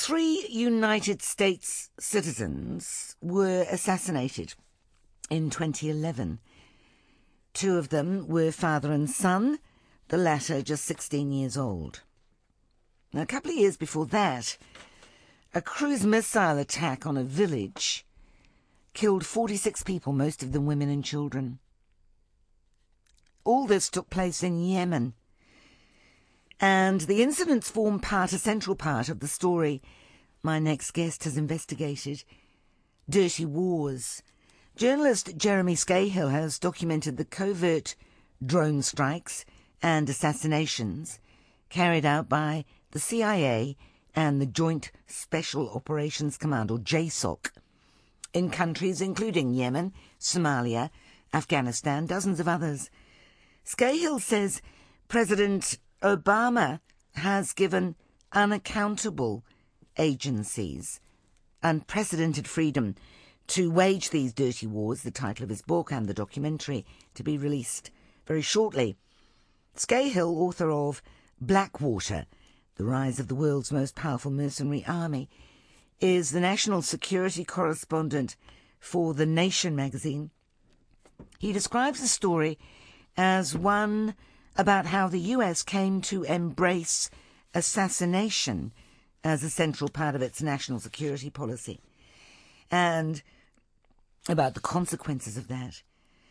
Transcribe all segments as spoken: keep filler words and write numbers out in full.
three United States citizens were assassinated in twenty eleven. Two of them were father and son, the latter just sixteen years old. Now, a couple of years before that, a cruise missile attack on a village killed forty-six people, most of them women and children. All this took place in Yemen. And the incidents form part, a central part of the story my next guest has investigated. Dirty Wars. Journalist Jeremy Scahill has documented the covert drone strikes and assassinations carried out by the C I A and the Joint Special Operations Command, or J SOC, in countries including Yemen, Somalia, Afghanistan, dozens of others. Scahill says President Obama has given unaccountable agencies unprecedented freedom to wage these dirty wars, the title of his book and the documentary to be released very shortly. Scahill, author of Blackwater, The Rise of the World's Most Powerful Mercenary Army, is the national security correspondent for The Nation magazine. He describes the story as one about how the U S came to embrace assassination as a central part of its national security policy, and about the consequences of that.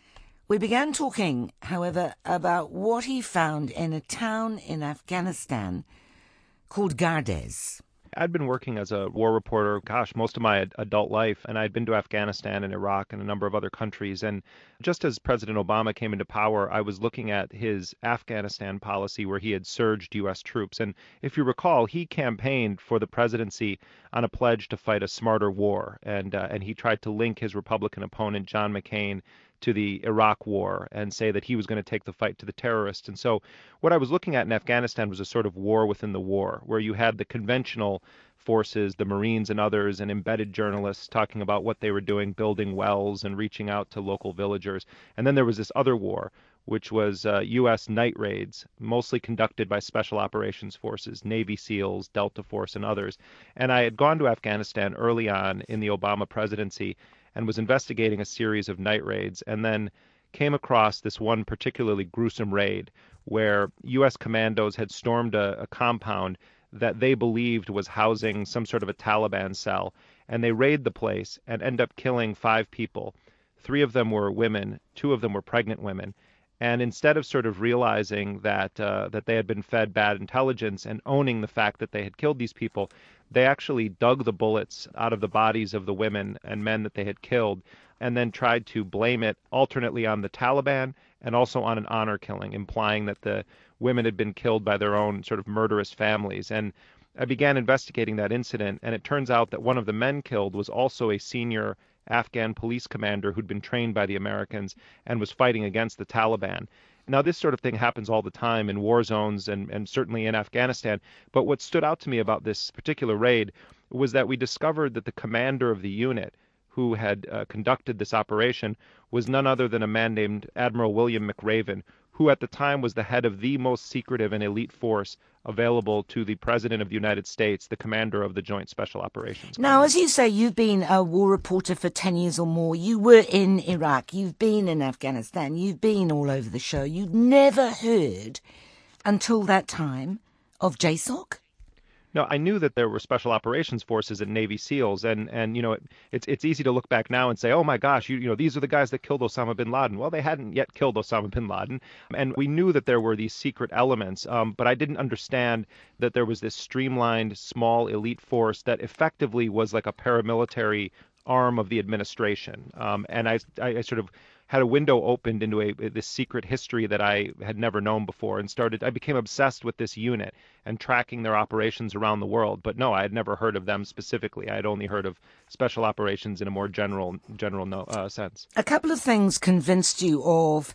We began talking, however, about what he found in a town in Afghanistan called Gardez. I'd been working as a war reporter, gosh, most of my adult life, and I'd been to Afghanistan and Iraq and a number of other countries. And just as President Obama came into power, I was looking at his Afghanistan policy where he had surged U S troops. And if you recall, he campaigned for the presidency on a pledge to fight a smarter war. And, uh, and he tried to link his Republican opponent, John McCain, to the Iraq war and say that he was going to take the fight to the terrorists. And so what I was looking at in Afghanistan was a sort of war within the war, where you had the conventional forces, the Marines and others, and embedded journalists talking about what they were doing, building wells and reaching out to local villagers. And then there was this other war, which was uh, U S night raids, mostly conducted by Special Operations Forces, Navy SEALs, Delta Force, and others. And I had gone to Afghanistan early on in the Obama presidency and was investigating a series of night raids, and then came across this one particularly gruesome raid where U S commandos had stormed a, a compound that they believed was housing some sort of a Taliban cell, and they raid the place and end up killing five people. Three of them were women, two of them were pregnant women. And instead of sort of realizing that uh, that they had been fed bad intelligence and owning the fact that they had killed these people, they actually dug the bullets out of the bodies of the women and men that they had killed, and then tried to blame it alternately on the Taliban and also on an honor killing, implying that the women had been killed by their own sort of murderous families. And I began investigating that incident, and it turns out that one of the men killed was also a senior Afghan police commander who'd been trained by the Americans and was fighting against the Taliban. Now, this sort of thing happens all the time in war zones and, and certainly in Afghanistan. But what stood out to me about this particular raid was that we discovered that the commander of the unit who had uh, conducted this operation was none other than a man named Admiral William McRaven, who at the time was the head of the most secretive and elite force available to the President of the United States, the commander of the Joint Special Operations. Now, as you say, you've been a war reporter for ten years or more. You were in Iraq. You've been in Afghanistan. You've been all over the show. You'd never heard until that time of J SOC? No, I knew that there were Special Operations Forces and Navy SEALs, and, and you know, it, it's it's easy to look back now and say, oh my gosh, you, you know, these are the guys that killed Osama bin Laden. Well, they hadn't yet killed Osama bin Laden, and we knew that there were these secret elements, um, but I didn't understand that there was this streamlined, small, elite force that effectively was like a paramilitary arm of the administration. Um, and I, I, I sort of had a window opened into a this secret history that I had never known before, and started. I became obsessed with this unit and tracking their operations around the world. But no, I had never heard of them specifically. I had only heard of special operations in a more general general no, uh, sense. A couple of things convinced you of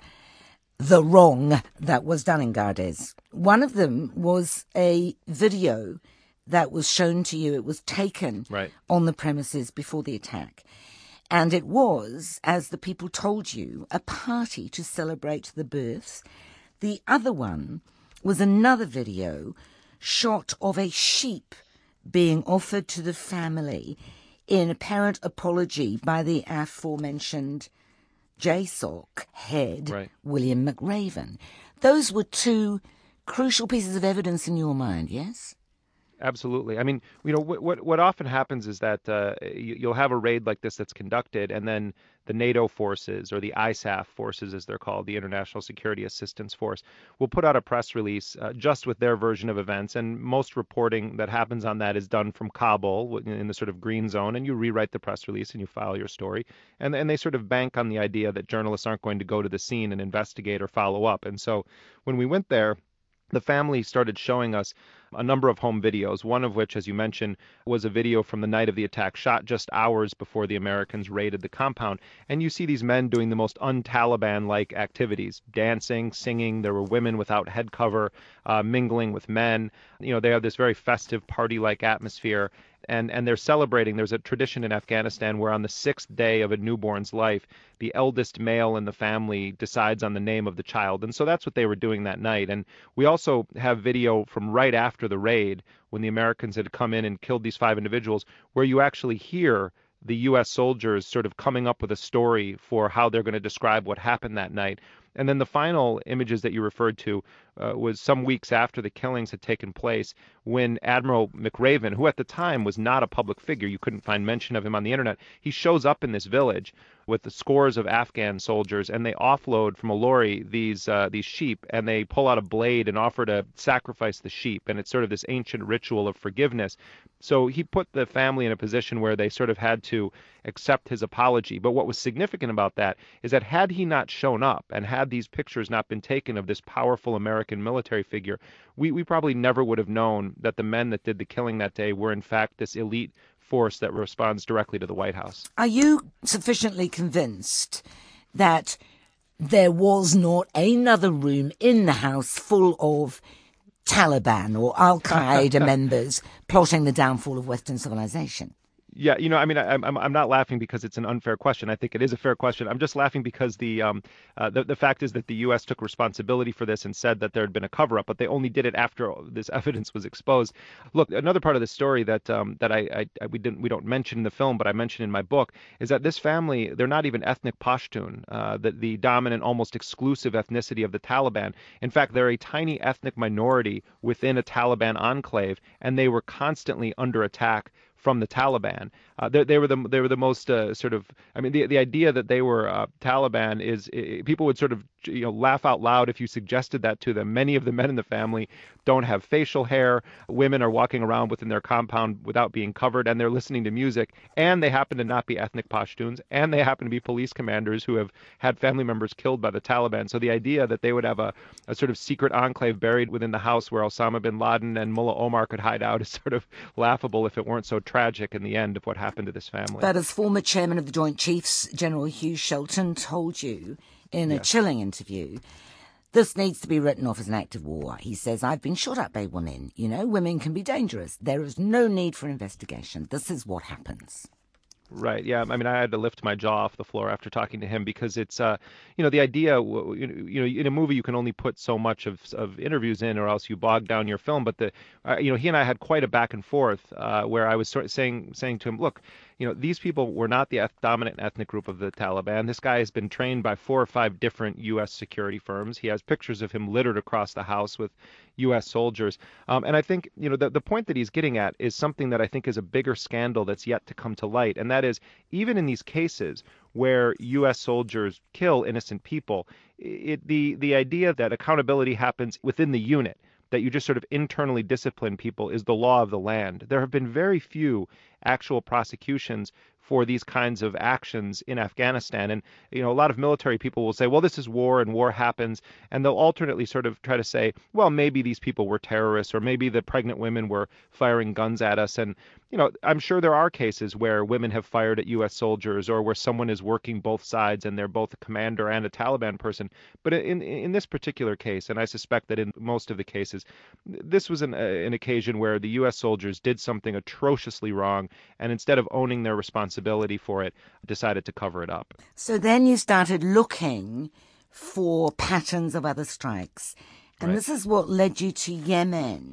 the wrong that was done in Gardez. One of them was a video that was shown to you. It was taken right on the premises before the attack. And it was, as the people told you, a party to celebrate the births. The other one was another video shot of a sheep being offered to the family in apparent apology by the aforementioned J SOC head, Right. William McRaven. Those were two crucial pieces of evidence in your mind, yes? Absolutely. I mean, you know, what what, what often happens is that uh, you, you'll have a raid like this that's conducted, and then the NATO forces, or the I S A F forces, as they're called, the International Security Assistance Force, will put out a press release uh, just with their version of events. And most reporting that happens on that is done from Kabul in the sort of green zone, and you rewrite the press release and you file your story. And, and they sort of bank on the idea that journalists aren't going to go to the scene and investigate or follow up. And so when we went there, the family started showing us a number of home videos, one of which, as you mentioned, was a video from the night of the attack, shot just hours before the Americans raided the compound. And you see these men doing the most un-Taliban-like activities, dancing, singing. There were women without head cover, uh, mingling with men. You know, they have this very festive, party-like atmosphere. And, and they're celebrating. There's a tradition in Afghanistan where on the sixth day of a newborn's life, the eldest male in the family decides on the name of the child. And so that's what they were doing that night. And we also have video from right after the raid, when the Americans had come in and killed these five individuals, where you actually hear the U S soldiers sort of coming up with a story for how they're going to describe what happened that night. And then the final images that you referred to uh, was some weeks after the killings had taken place, when Admiral McRaven, who at the time was not a public figure, you couldn't find mention of him on the internet, he shows up in this village with the scores of Afghan soldiers, and they offload from a lorry these uh, these sheep, and they pull out a blade and offer to sacrifice the sheep. And it's sort of this ancient ritual of forgiveness. So he put the family in a position where they sort of had to accept his apology. But what was significant about that is that had he not shown up, and had these pictures not been taken of this powerful American military figure, we, we probably never would have known that the men that did the killing that day were in fact this elite force that responds directly to the White House. Are you sufficiently convinced that there was not another room in the house full of Taliban or Al-Qaeda members plotting the downfall of Western civilization? Yeah, you know, I mean, I, I'm I'm not laughing because it's an unfair question. I think it is a fair question. I'm just laughing because the um uh, the the fact is that the U S took responsibility for this and said that there had been a cover-up, but they only did it after this evidence was exposed. Look, another part of the story that um that I, I we didn't we don't mention in the film, but I mentioned in my book, is that this family, they're not even ethnic Pashtun, uh, the the dominant, almost exclusive ethnicity of the Taliban. In fact, they're a tiny ethnic minority within a Taliban enclave, and they were constantly under attack from the Taliban. Uh, they, they were the they were the most uh, sort of. I mean, the the idea that they were uh, Taliban is it, people would sort of you know laugh out loud if you suggested that to them. Many of the men in the family don't have facial hair. Women are walking around within their compound without being covered, and they're listening to music. And they happen to not be ethnic Pashtuns, and they happen to be police commanders who have had family members killed by the Taliban. So the idea that they would have a, a sort of secret enclave buried within the house where Osama bin Laden and Mullah Omar could hide out is sort of laughable if it weren't so tragic in the end of what happened to this family. But as former chairman of the Joint Chiefs, General Hugh Shelton, told you in a Yes. chilling interview, this needs to be written off as an act of war. He says, I've been shot at by women. You know, women can be dangerous. There is no need for investigation. This is what happens. Right. Yeah. I mean, I had to lift my jaw off the floor after talking to him because it's, uh, you know, the idea, w- you know, you know, in a movie you can only put so much of of interviews in, or else you bog down your film. But the, uh, you know, he and I had quite a back and forth uh, where I was sort of saying saying to him, look, you know, these people were not the eth- dominant ethnic group of the Taliban. This guy has been trained by four or five different U S security firms. He has pictures of him littered across the house with U S soldiers. Um, and I think, you know, the, the point that he's getting at is something that I think is a bigger scandal that's yet to come to light. And that is, even in these cases where U S soldiers kill innocent people, it, the, the idea that accountability happens within the unit, that you just sort of internally discipline people, is the law of the land. There have been very few actual prosecutions for these kinds of actions in Afghanistan. And, you know, a lot of military people will say, well, this is war and war happens. And they'll alternately sort of try to say, well, maybe these people were terrorists, or maybe the pregnant women were firing guns at us. And, you know, I'm sure there are cases where women have fired at U S soldiers, or where someone is working both sides and they're both a commander and a Taliban person. But in in this particular case, and I suspect that in most of the cases, this was an, uh, an occasion where the U S soldiers did something atrociously wrong, and instead of owning their responsibility for it, decided to cover it up. So then you started looking for patterns of other strikes. And Right. this is what led you to Yemen,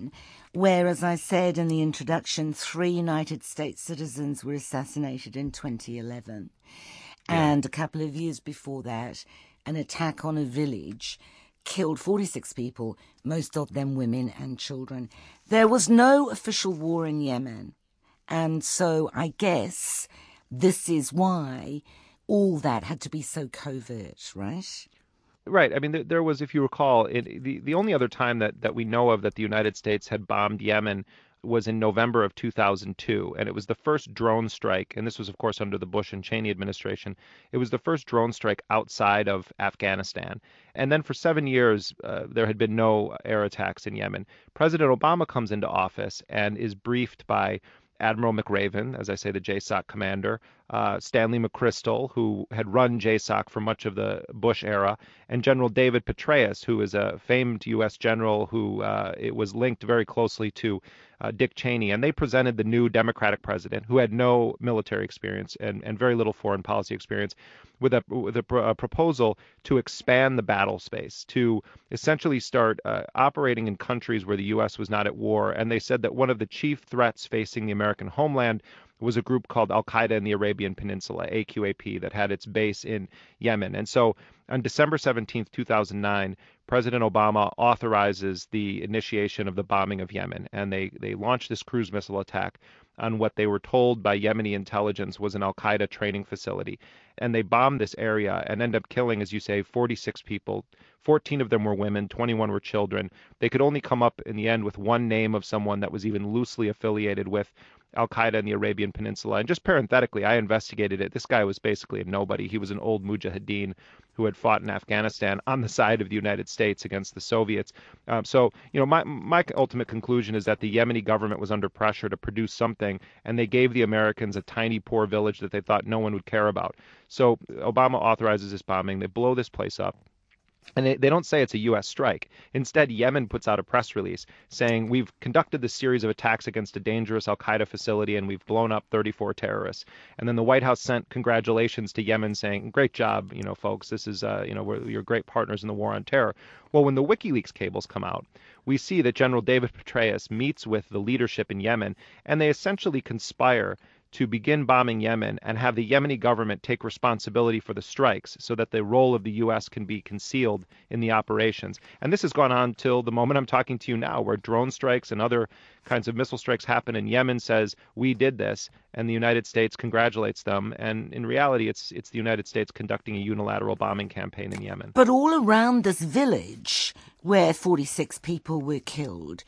where, as I said in the introduction, three United States citizens were assassinated in twenty eleven. Yeah. And a couple of years before that, an attack on a village killed forty-six people, most of them women and children. There was no official war in Yemen. And so I guess this is why all that had to be so covert, right? Right. I mean, there, there was, if you recall, it, the the only other time that, that we know of that the United States had bombed Yemen was in November of two thousand two, and it was the first drone strike, and this was, of course, under the Bush and Cheney administration. It was the first drone strike outside of Afghanistan. And then for seven years, uh, there had been no air attacks in Yemen. President Obama comes into office and is briefed by Admiral McRaven, as I say, the J SOC commander, uh, Stanley McChrystal, who had run J SOC for much of the Bush era, and General David Petraeus, who is a famed U S general who uh, it was linked very closely to uh, Dick Cheney. And they presented the new Democratic president, who had no military experience and, and very little foreign policy experience, with a with a, a proposal to expand the battle space, to essentially start uh, operating in countries where the U S was not at war. And they said that one of the chief threats facing the American homeland was a group called Al-Qaeda in the Arabian Peninsula, A Q A P, that had its base in Yemen. And so on December seventeenth, two thousand nine, President Obama authorizes the initiation of the bombing of Yemen, and they, they launched this cruise missile attack on what they were told by Yemeni intelligence was an Al-Qaeda training facility. And they bombed this area and end up killing, as you say, forty-six people. fourteen of them were women, twenty-one were children. They could only come up in the end with one name of someone that was even loosely affiliated with Al-Qaeda in the Arabian Peninsula. And just parenthetically, I investigated it. This guy was basically a nobody. He was an old mujahideen who had fought in Afghanistan on the side of the United States against the Soviets. Um, so, you know, my my ultimate conclusion is that the Yemeni government was under pressure to produce something, and they gave the Americans a tiny, poor village that they thought no one would care about. So Obama authorizes this bombing. They blow this place up. And they, they don't say it's a U S strike. Instead, Yemen puts out a press release saying, we've conducted this series of attacks against a dangerous al-Qaeda facility and we've blown up thirty-four terrorists. And then the White House sent congratulations to Yemen saying, great job, you know, folks. This is, uh, you know, we're, you're great partners in the war on terror. Well, when the WikiLeaks cables come out, we see that General David Petraeus meets with the leadership in Yemen, and they essentially conspire to begin bombing Yemen and have the Yemeni government take responsibility for the strikes so that the role of the U S can be concealed in the operations. And this has gone on till the moment I'm talking to you now, where drone strikes and other kinds of missile strikes happen, and Yemen says, we did this, and the United States congratulates them. And in reality, it's it's the United States conducting a unilateral bombing campaign in Yemen. But all around this village where forty-six people were killed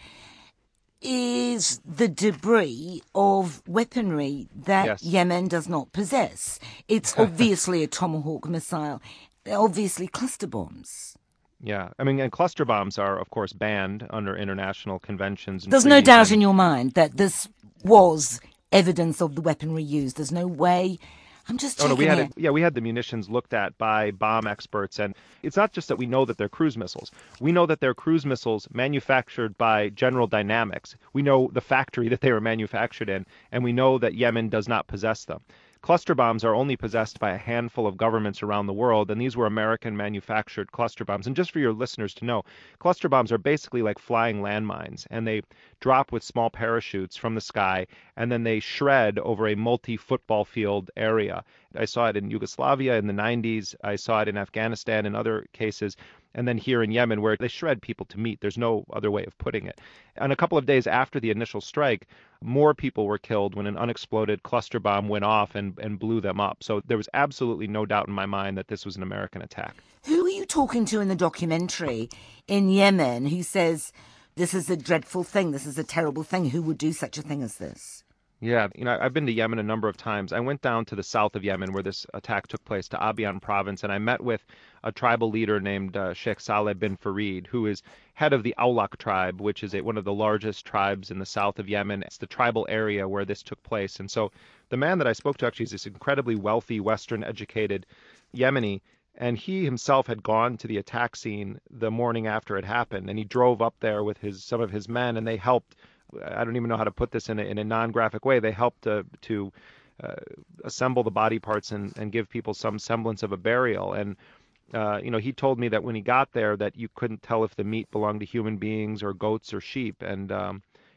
is the debris of weaponry that Yes. Yemen does not possess. It's obviously a Tomahawk missile, obviously cluster bombs. Yeah, I mean, and cluster bombs are, of course, banned under international conventions. And There's no treaties doubt and- in your mind that this was evidence of the weaponry used. There's no way. I'm just Oh checking no, we had here. it, yeah, we had the munitions looked at by bomb experts, and it's not just that we know that they're cruise missiles. We know that they're cruise missiles manufactured by General Dynamics. We know the factory that they were manufactured in, and we know that Yemen does not possess them. Cluster bombs are only possessed by a handful of governments around the world, and these were American-manufactured cluster bombs. And just for your listeners to know, cluster bombs are basically like flying landmines, and they drop with small parachutes from the sky, and then they shred over a multi-football field area. I saw it in Yugoslavia in the nineties. I saw it in Afghanistan in other cases. And then here in Yemen, where they shred people to meat. There's no other way of putting it. And a couple of days after the initial strike, more people were killed when an unexploded cluster bomb went off and, and blew them up. So there was absolutely no doubt in my mind that this was an American attack. Who are you talking to in the documentary in Yemen who says this is a dreadful thing, this is a terrible thing? Who would do such a thing as this? Yeah, you know, I've been to Yemen a number of times. I went down to the south of Yemen where this attack took place, to Abiyan province, and I met with a tribal leader named uh, Sheikh Saleh bin Farid, who is head of the Aulak tribe, which is a, one of the largest tribes in the south of Yemen. It's the tribal area where this took place. And so the man that I spoke to actually is this incredibly wealthy, Western-educated Yemeni, and he himself had gone to the attack scene the morning after it happened, and he drove up there with his some of his men, and they helped. I don't even know how to put this in a, in a non-graphic way. They helped to, to uh, assemble the body parts and, and give people some semblance of a burial. And, uh, you know, he told me that when he got there that you couldn't tell if the meat belonged to human beings or goats or sheep. And, um,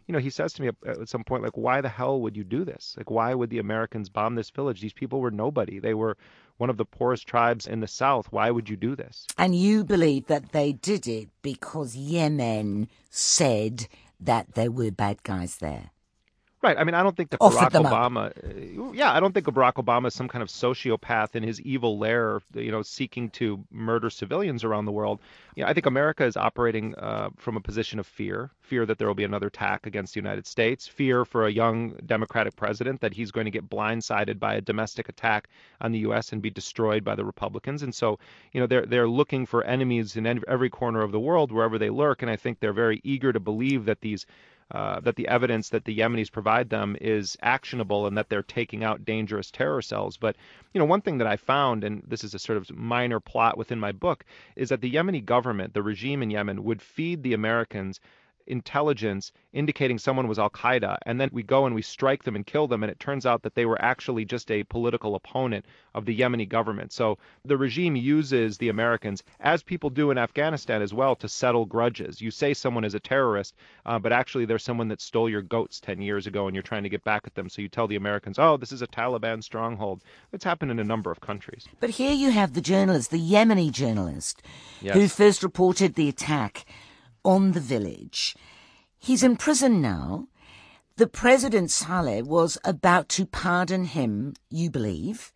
you know, he says to me at, at some point, like, why the hell would you do this? Like, why would the Americans bomb this village? These people were nobody. They were one of the poorest tribes in the South. Why would you do this? And you believe that they did it because Yemen said that there were bad guys there? Right. I mean, I don't think that Offered Barack them up. Obama, uh, yeah, I don't think Barack Obama is some kind of sociopath in his evil lair, you know, seeking to murder civilians around the world. Yeah, I think America is operating uh, from a position of fear, fear that there will be another attack against the United States, fear for a young Democratic president that he's going to get blindsided by a domestic attack on the U S and be destroyed by the Republicans. And so, you know, they're they're looking for enemies in every corner of the world, wherever they lurk. And I think they're very eager to believe that these Uh, that the evidence that the Yemenis provide them is actionable and that they're taking out dangerous terror cells. But, you know, one thing that I found, and this is a sort of minor plot within my book, is that the Yemeni government, the regime in Yemen, would feed the Americans intelligence indicating someone was al-Qaeda, and then we go and we strike them and kill them, and it turns out that they were actually just a political opponent of the Yemeni government. So the regime uses the Americans, as people do in Afghanistan as well, to settle grudges. You say someone is a terrorist, uh, but actually they're someone that stole your goats ten years ago, and you're trying to get back at them. So you tell the Americans, oh, this is a Taliban stronghold. It's happened in a number of countries. But here you have the journalist, the Yemeni journalist, Yes. who first reported the attack on the village. He's in prison now. The President Saleh was about to pardon him, you believe.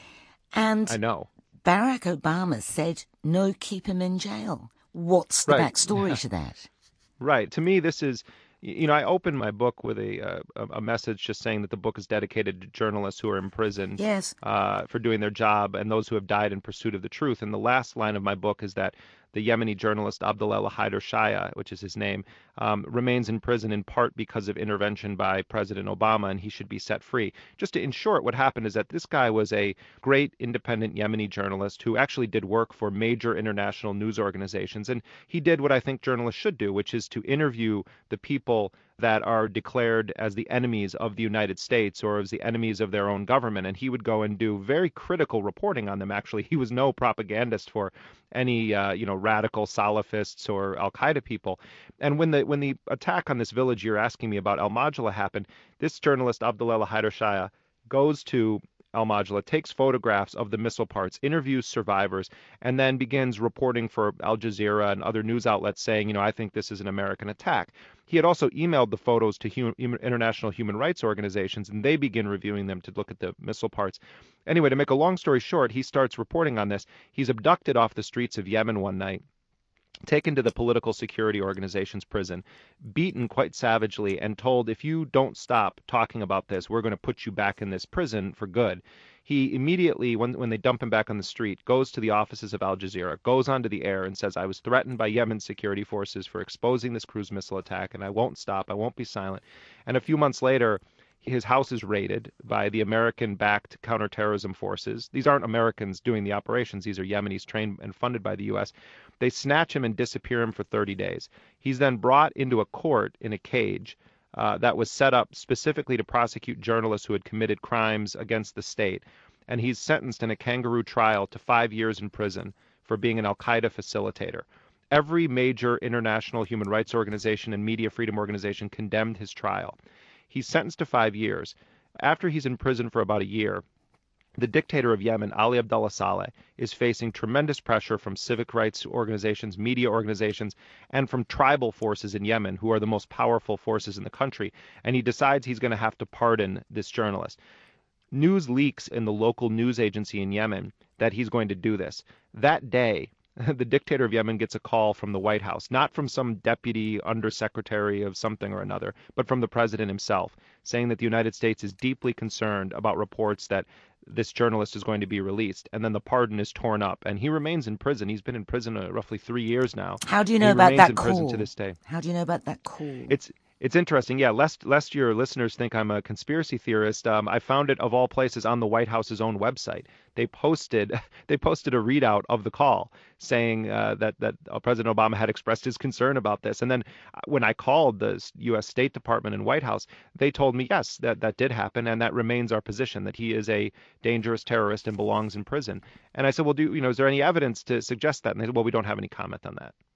And I know. Barack Obama said, no, keep him in jail. What's the Right. backstory to that? Right. To me, this is, you know, I opened my book with a uh, a message just saying that the book is dedicated to journalists who are imprisoned Yes. uh, for doing their job and those who have died in pursuit of the truth. And the last line of my book is that the Yemeni journalist Abdullah Haider Shaya, which is his name, um, remains in prison in part because of intervention by President Obama, and he should be set free. Just to, in short, what happened is that this guy was a great independent Yemeni journalist who actually did work for major international news organizations, and he did what I think journalists should do, which is to interview the people that are declared as the enemies of the United States or as the enemies of their own government. And he would go and do very critical reporting on them. Actually, he was no propagandist for any, uh, you know, radical Salafists or Al-Qaeda people. And when the when the attack on this village you're asking me about, Al-Majla, happened, this journalist, Abdullah Haider Shaya, goes to Al-Majla, takes photographs of the missile parts, interviews survivors, and then begins reporting for Al Jazeera and other news outlets saying, you know, I think this is an American attack. He had also emailed the photos to human, international human rights organizations, and they begin reviewing them to look at the missile parts. Anyway, to make a long story short, he starts reporting on this. He's abducted off the streets of Yemen one night, taken to the political security organization's prison, beaten quite savagely, and told, if you don't stop talking about this, we're going to put you back in this prison for good. He immediately, when, when they dump him back on the street, goes to the offices of Al Jazeera, goes onto the air and says, I was threatened by Yemen security forces for exposing this cruise missile attack, and I won't stop, I won't be silent. And a few months later, his house is raided by the American-backed counterterrorism forces. These aren't Americans doing the operations. These are Yemenis trained and funded by the U S. They snatch him and disappear him for thirty days. He's then brought into a court in a cage uh, that was set up specifically to prosecute journalists who had committed crimes against the state. And he's sentenced in a kangaroo trial to five years in prison for being an Al-Qaeda facilitator. Every major international human rights organization and media freedom organization condemned his trial. He's sentenced to five years. After he's in prison for about a year, the dictator of Yemen, Ali Abdullah Saleh, is facing tremendous pressure from civic rights organizations, media organizations, and from tribal forces in Yemen, who are the most powerful forces in the country. And he decides he's going to have to pardon this journalist. News leaks in the local news agency in Yemen that he's going to do this. That day, the dictator of Yemen gets a call from the White House, not from some deputy undersecretary of something or another, but from the president himself, saying that the United States is deeply concerned about reports that this journalist is going to be released. And then the pardon is torn up, and he remains in prison. He's been in prison uh, roughly three years now. How do you know about remains that in call? prison to this day. How do you know about that call? It's It's interesting. Yeah, lest lest your listeners think I'm a conspiracy theorist, um, I found it of all places on the White House's own website. They posted they posted a readout of the call saying uh, that that uh, President Obama had expressed his concern about this. And then when I called the U S State Department and White House, they told me yes, that that did happen, and that remains our position, that he is a dangerous terrorist and belongs in prison. And I said, well, do you know, is there any evidence to suggest that? And they said, well, we don't have any comment on that.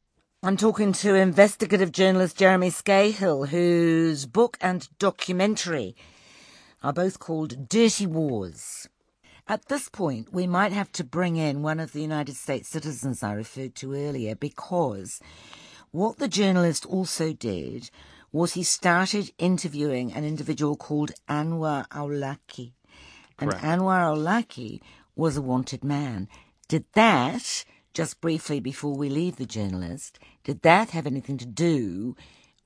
I'm talking to investigative journalist Jeremy Scahill, whose book and documentary are both called Dirty Wars. At this point, we might have to bring in one of the United States citizens I referred to earlier, because what the journalist also did was he started interviewing an individual called Anwar al-Awlaki. And Correct. Anwar al-Awlaki was a wanted man. Did that, just briefly before we leave the journalist, did that have anything to do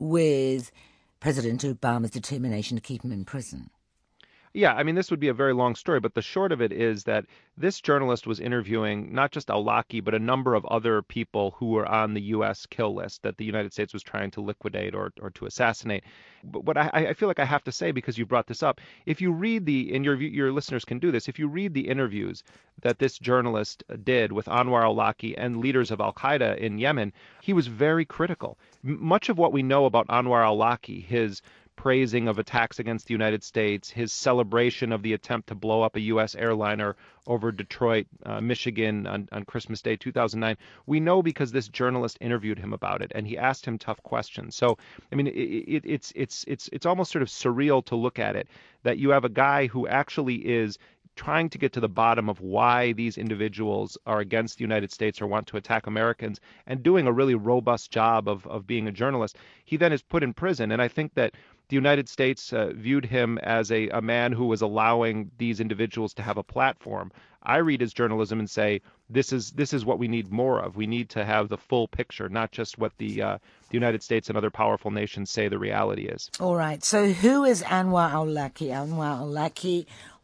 with President Obama's determination to keep him in prison? Yeah, I mean, this would be a very long story, but the short of it is that this journalist was interviewing not just al-Awlaki, but a number of other people who were on the U S kill list that the United States was trying to liquidate or, or to assassinate. But what I, I feel like I have to say, because you brought this up, if you read the, and your your listeners can do this, if you read the interviews that this journalist did with Anwar al-Awlaki and leaders of al-Qaeda in Yemen, he was very critical. M- much of what we know about Anwar al-Awlaki, his praising of attacks against the United States, his celebration of the attempt to blow up a U S airliner over Detroit, uh, Michigan on, on Christmas Day two thousand nine. We know because this journalist interviewed him about it and he asked him tough questions. So, I mean, it, it, it's it's it's it's almost sort of surreal to look at it, that you have a guy who actually is trying to get to the bottom of why these individuals are against the United States or want to attack Americans, and doing a really robust job of, of being a journalist. He then is put in prison, and I think that the United States uh, viewed him as a, a man who was allowing these individuals to have a platform. I read his journalism and say, this is this is what we need more of. We need to have the full picture, not just what the, uh, the United States and other powerful nations say the reality is. All right. So who is Anwar al-Awlaki? Anwar al-Awlaki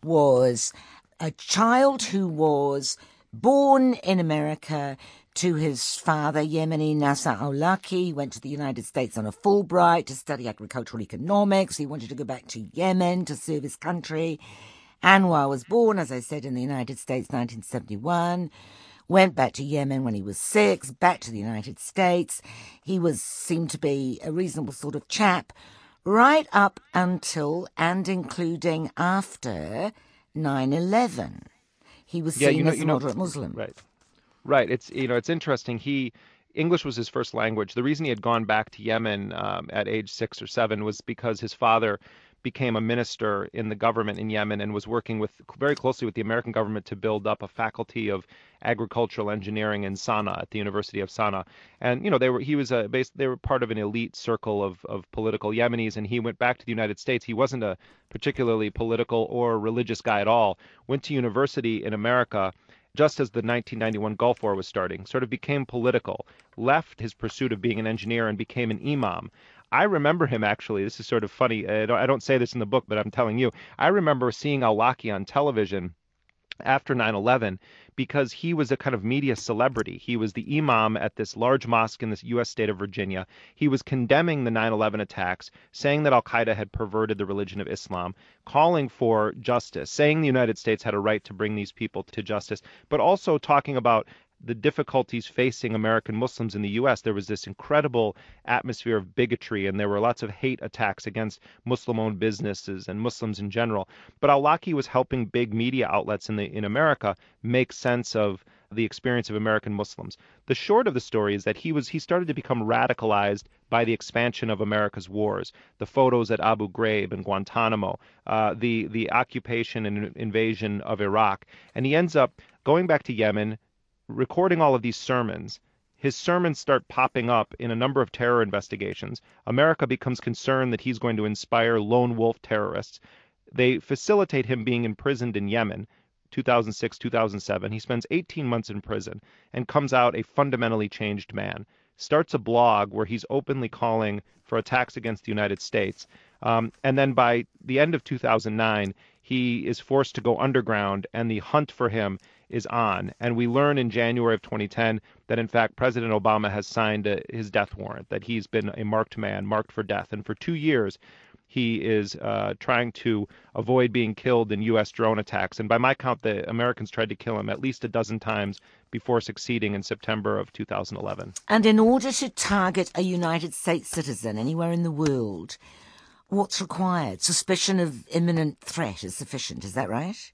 was a child who was born in America to his father, Yemeni Nasser al-Awlaki. He went to the United States on a Fulbright to study agricultural economics. He wanted to go back to Yemen to serve his country. Anwar was born, as I said, in the United States, nineteen seventy-one. Went back to Yemen when he was six, back to the United States. He was seemed to be a reasonable sort of chap, right up until and including after nine eleven. He was Yeah, seen you know, as a you know, moderate Muslim. Right. Right. It's, you know, it's interesting. He English was his first language. The reason he had gone back to Yemen um, at age six or seven was because his father became a minister in the government in Yemen and was working with very closely with the American government to build up a faculty of agricultural engineering in Sana'a at the University of Sana'a. And you know, they were he was a base, they were part of an elite circle of of political Yemenis, and he went back to the United States. He wasn't a particularly political or religious guy at all. Went to university in America just as the nineteen ninety-one Gulf War was starting, sort of became political, left his pursuit of being an engineer and became an imam. I remember him, actually. This is sort of funny. I don't, I don't say this in the book, but I'm telling you. I remember seeing al-Awlaki on television after nine eleven because he was a kind of media celebrity. He was the imam at this large mosque in the U S state of Virginia. He was condemning the nine eleven attacks, saying that al-Qaeda had perverted the religion of Islam, calling for justice, saying the United States had a right to bring these people to justice, but also talking about the difficulties facing American Muslims in the U S. There was this incredible atmosphere of bigotry, and there were lots of hate attacks against Muslim-owned businesses and Muslims in general. But al-Awlaki was helping big media outlets in the in America make sense of the experience of American Muslims. The short of the story is that he was he started to become radicalized by the expansion of America's wars, the photos at Abu Ghraib and Guantanamo, uh, the the occupation and invasion of Iraq, and he ends up going back to Yemen, recording all of these sermons. His sermons start popping up in a number of terror investigations. America becomes concerned that he's going to inspire lone wolf terrorists. They facilitate him being imprisoned in Yemen, two thousand six, two thousand seven. He spends eighteen months in prison and comes out a fundamentally changed man. Starts a blog where he's openly calling for attacks against the United States. Um, and then by the end of two thousand nine, he is forced to go underground, and the hunt for him is on. And we learn in January of twenty ten that, in fact, President Obama has signed a, his death warrant, that he's been a marked man, marked for death. And for two years, he is uh, trying to avoid being killed in U S drone attacks. And by my count, the Americans tried to kill him at least a dozen times before succeeding in September of two thousand eleven. And in order to target a United States citizen anywhere in the world, what's required? Suspicion of imminent threat is sufficient, is that right?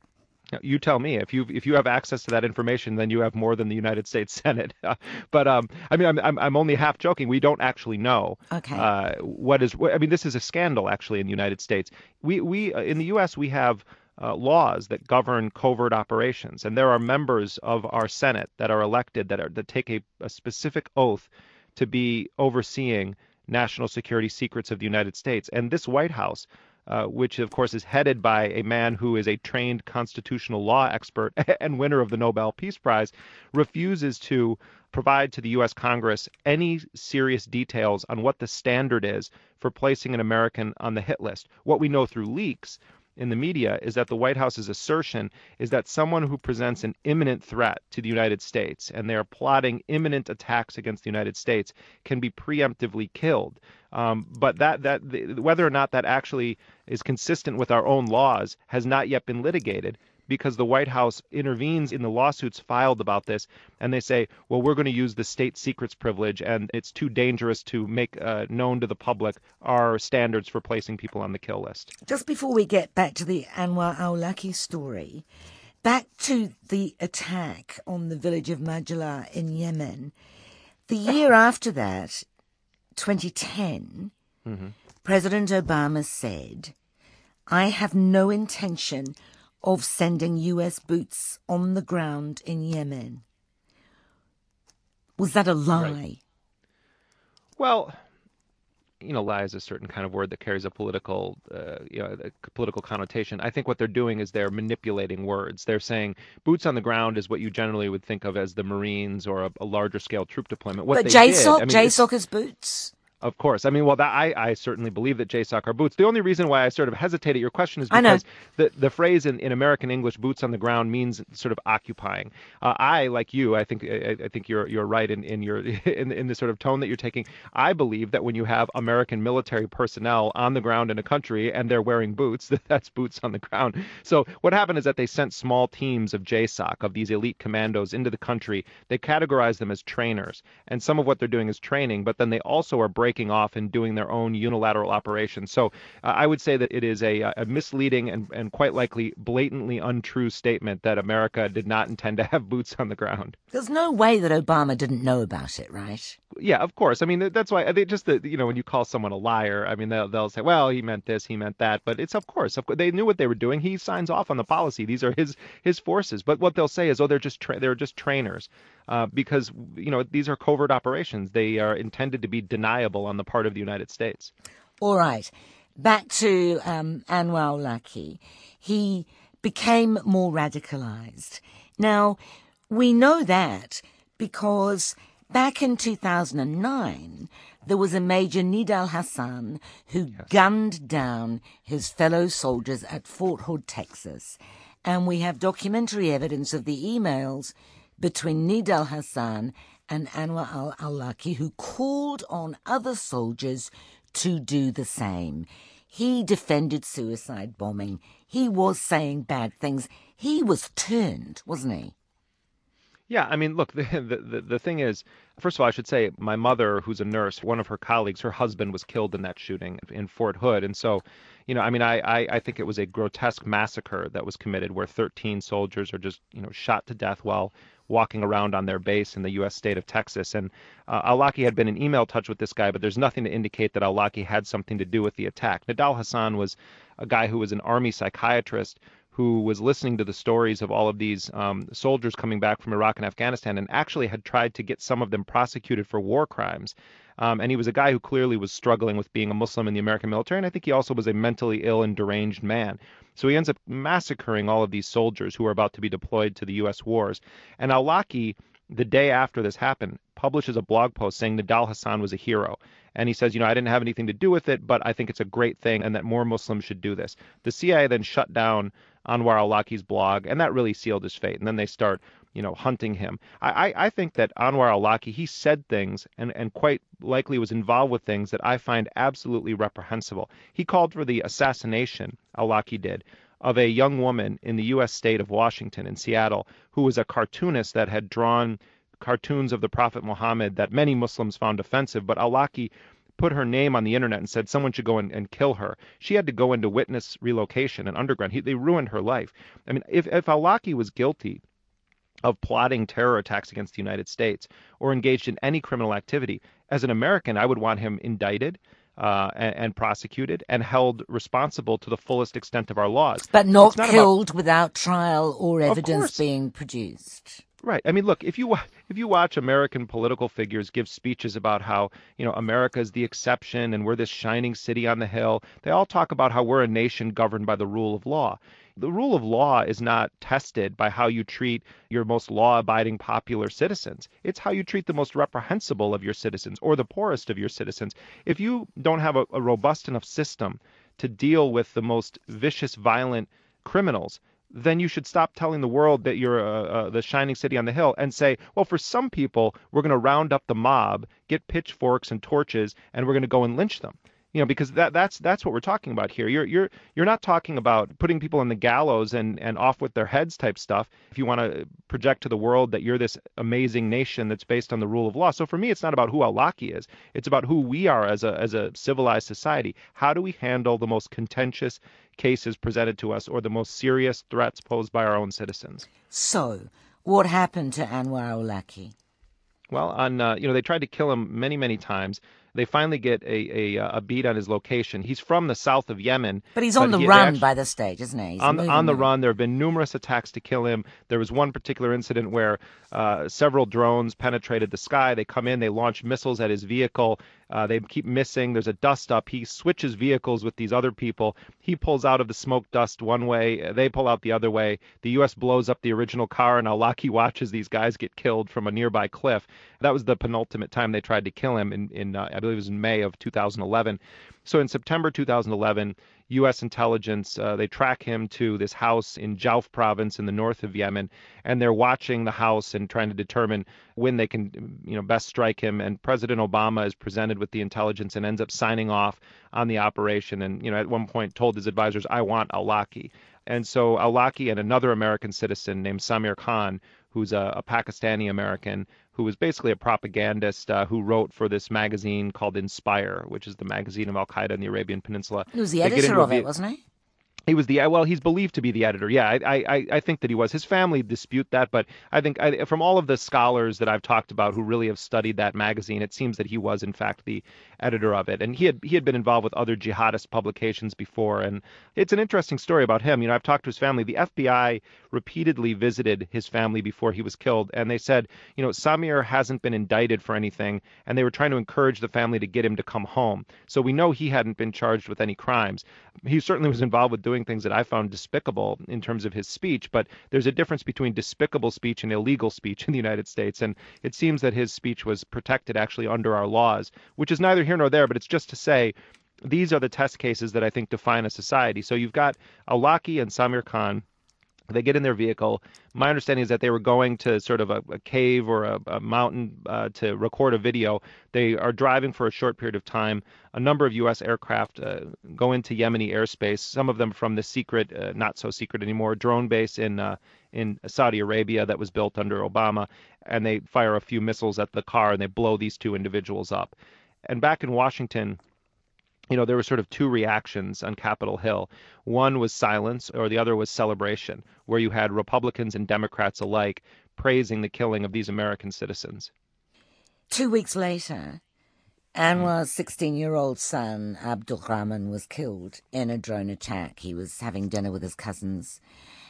You tell me. If you if you have access to that information, then you have more than the United States Senate. But um, I mean, I'm I'm I'm only half joking. We don't actually know Okay. uh, what is. I mean, this is a scandal actually in the United States. We we uh, in the U S we have uh, laws that govern covert operations, and there are members of our Senate that are elected that are that take a, a specific oath to be overseeing national security secrets of the United States. And this White House, uh, which of course is headed by a man who is a trained constitutional law expert and winner of the Nobel Peace Prize, refuses to provide to the U S Congress any serious details on what the standard is for placing an American on the hit list. What we know through leaks in the media is that the White House's assertion is that someone who presents an imminent threat to the United States and they are plotting imminent attacks against the United States can be preemptively killed. Um, but that that whether or not that actually is consistent with our own laws has not yet been litigated, because the White House intervenes in the lawsuits filed about this, and they say, well, we're going to use the state secrets privilege, and it's too dangerous to make uh, known to the public our standards for placing people on the kill list. Just before we get back to the Anwar al-Awlaki story, back to the attack on the village of Majala in Yemen, the year after that, twenty ten, mm-hmm. President Obama said, I have no intention of sending U S boots on the ground in Yemen. Was that a lie? Right. Well, you know, lie is a certain kind of word that carries a political, uh, you know, a political connotation. I think what they're doing is they're manipulating words. They're saying boots on the ground is what you generally would think of as the Marines or a, a larger scale troop deployment. What but they J did, SOC, I mean, J SOC is boots. Of course. I mean, well, that, I, I certainly believe that J SOC are boots. The only reason why I sort of hesitate at your question is because the, the phrase in, in American English, boots on the ground, means sort of occupying. Uh, I, like you, I think I, I think you're you're right in, in your in, in the sort of tone that you're taking. I believe that when you have American military personnel on the ground in a country and they're wearing boots, that that's boots on the ground. So what happened is that they sent small teams of J SOC, of these elite commandos, into the country. They categorized them as trainers, and some of what they're doing is training, but then they also are breaking off and doing their own unilateral operations. So uh, I would say that it is a, a misleading and, and quite likely blatantly untrue statement that America did not intend to have boots on the ground. There's no way that Obama didn't know about it, right? Yeah, of course. I mean, that's why I think just that, you know, when you call someone a liar, I mean, they'll, they'll say, well, he meant this, he meant that. But it's, of course, of course, they knew what they were doing. He signs off on the policy. These are his his forces. But what they'll say is, oh, they're just tra- they're just trainers. Uh, because, you know, these are covert operations. They are intended to be deniable on the part of the United States. All right. Back to um, Anwar al-Awlaki. He became more radicalized. Now, we know that because back in two thousand nine, there was a Major Nidal Hassan who yes. gunned down his fellow soldiers at Fort Hood, Texas. And we have documentary evidence of the emails between Nidal Hassan and Anwar al-Awlaki, who called on other soldiers to do the same. He defended suicide bombing. He was saying bad things. He was turned, wasn't he? Yeah, I mean, look, the, the the thing is, first of all, I should say my mother, who's a nurse, one of her colleagues, her husband was killed in that shooting in Fort Hood. And so, you know, I mean, I, I, I think it was a grotesque massacre that was committed where thirteen soldiers are just, you know, shot to death while walking around on their base in the U S state of Texas. And uh, al-Awlaki had been in email touch with this guy, but there's nothing to indicate that al-Awlaki had something to do with the attack. Nidal Hassan was a guy who was an army psychiatrist who was listening to the stories of all of these um, soldiers coming back from Iraq and Afghanistan and actually had tried to get some of them prosecuted for war crimes. Um, and he was a guy who clearly was struggling with being a Muslim in the American military, and I think he also was a mentally ill and deranged man. So he ends up massacring all of these soldiers who are about to be deployed to the U S wars. And al-Awlaki, the day after this happened, publishes a blog post saying Nidal Hassan was a hero. And he says, you know, I didn't have anything to do with it, but I think it's a great thing and that more Muslims should do this. The C I A then shut down Anwar al-Awlaki's blog, and that really sealed his fate. And then they start, you know, hunting him. I, I, I think that Anwar al-Awlaki, he said things and, and quite likely was involved with things that I find absolutely reprehensible. He called for the assassination, al-Awlaki did, of a young woman in the U S state of Washington, in Seattle, who was a cartoonist that had drawn cartoons of the Prophet Muhammad that many Muslims found offensive, but al-Awlaki put her name on the internet and said someone should go and, and kill her. She had to go into witness relocation and underground. He, they ruined her life. I mean, if, if al-Awlaki was guilty of plotting terror attacks against the United States or engaged in any criminal activity, as an American, I would want him indicted uh, and, and prosecuted and held responsible to the fullest extent of our laws. But not, not killed about... without trial or evidence being produced. Right. I mean, look, if you if you watch American political figures give speeches about how, you know, America is the exception and we're this shining city on the hill, they all talk about how we're a nation governed by the rule of law. The rule of law is not tested by how you treat your most law-abiding popular citizens. It's how you treat the most reprehensible of your citizens or the poorest of your citizens. If you don't have a, a robust enough system to deal with the most vicious, violent criminals, then you should stop telling the world that you're uh, uh, the shining city on the hill and say, well, for some people, we're going to round up the mob, get pitchforks and torches, and we're going to go and lynch them. You know, because that that's that's what we're talking about here. You're you're you're not talking about putting people on the gallows and, and off with their heads type stuff. If you want to project to the world that you're this amazing nation that's based on the rule of law. So for me, it's not about who al-Awlaki is. It's about who we are as a as a civilized society. How do we handle the most contentious cases presented to us or the most serious threats posed by our own citizens? So, what happened to Anwar al-Awlaki? Well, on uh, you know, they tried to kill him many, many times. They finally get a, a a beat on his location. He's from the south of Yemen. But he's on but the he, run actually, by the stage, isn't he? He's on, on the on. run. There have been numerous attacks to kill him. There was one particular incident where uh, several drones penetrated the sky. They come in, they launch missiles at his vehicle. Uh, they keep missing. There's a dust up. He switches vehicles with these other people. He pulls out of the smoke dust one way. They pull out the other way. The U S blows up the original car, and al-Awlaki watches these guys get killed from a nearby cliff. That was the penultimate time they tried to kill him in, in uh, I believe it was in May of two thousand eleven. So in September two thousand eleven, U S intelligence, uh, they track him to this house in Jauf province in the north of Yemen, and they're watching the house and trying to determine when they can, you know, best strike him. And President Obama is presented with the intelligence and ends up signing off on the operation. And, you know, at one point told his advisors, I want al-Awlaki. And so al-Awlaki and another American citizen named Samir Khan, who's a, a Pakistani American, who was basically a propagandist uh, who wrote for this magazine called Inspire, which is the magazine of Al-Qaeda in the Arabian Peninsula. He was the editor of it, wasn't he? He was the well. He's believed to be the editor. Yeah, I, I, I think that he was. His family dispute that, but I think I, from all of the scholars that I've talked about who really have studied that magazine, it seems that he was in fact the editor of it. And he had he had been involved with other jihadist publications before. And it's an interesting story about him. You know, I've talked to his family. The F B I repeatedly visited his family before he was killed, and they said, you know, Samir hasn't been indicted for anything, and they were trying to encourage the family to get him to come home. So we know he hadn't been charged with any crimes. He certainly was involved with doing things that I found despicable in terms of his speech, but there's a difference between despicable speech and illegal speech in the United States, and it seems that his speech was protected actually under our laws, which is neither here nor there, but it's just to say these are the test cases that I think define a society. So you've got al-Awlaki and Samir Khan. They get in their vehicle. My understanding is that they were going to sort of a, a cave or a, a mountain uh, to record a video. They are driving for a short period of time. A number of U S aircraft uh, go into Yemeni airspace, some of them from the secret, uh, not so secret anymore, drone base in uh, in Saudi Arabia that was built under Obama, and they fire a few missiles at the car, and they blow these two individuals up. And back in Washington, you know, there were sort of two reactions on Capitol Hill. One was silence, or the other was celebration, where you had Republicans and Democrats alike praising the killing of these American citizens. Two weeks later, Anwar's sixteen-year-old son, Abdul Rahman, was killed in a drone attack. He was having dinner with his cousins.